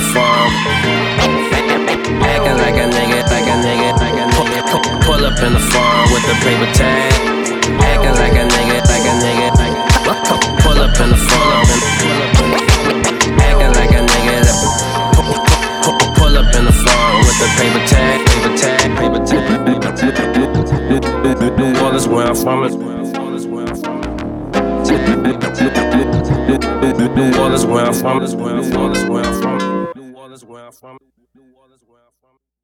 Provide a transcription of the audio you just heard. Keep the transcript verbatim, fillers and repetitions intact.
farm. Acting like a nigga, like a nigga, like a nigga. Pull up in the farm with the paper tag. Acting like a nigga, like a nigga, like a. Pull up in the farm. Acting like a nigga. Pull up in the farm with the paper tag, paper tag, paper tag. New Orleans, where I'm from. New Orleans, where I'm from. New Orleans, where I'm from. New Orleans, where I'm from.